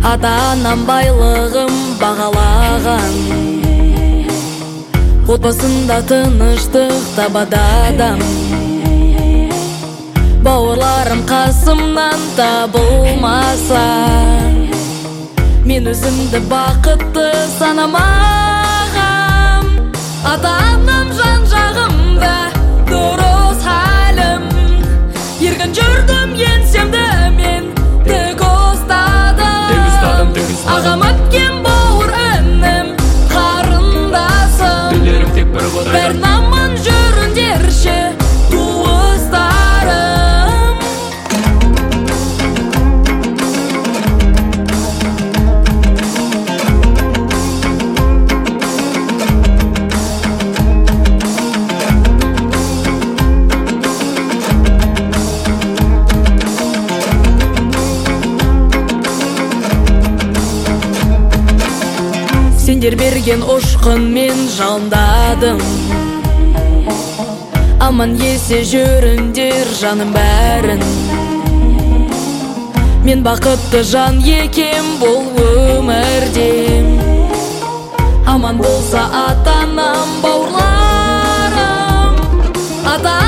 Ата-анам байлығым бағалаған, отбасында тыныштық табады адам. Бауырларым қасымнан табылмаса, мен өзімді бақытты санамағам. Ата-анам жан жағымда, дұрыс хәлім, еркін жүрдім, еңсемді мен тік ұстадым. Ағам өткен бауыр інім, қарындасым, Тілерім тек бір құдайдан, бәрін аман жүріңдерші туыстарым. Сендер берген ұшқын мен жалындадым, аман есе жүріңдер жаным бәрін. Мен бақытты жан екем бұл өмірде, аман болса ата-анам, бауырларым.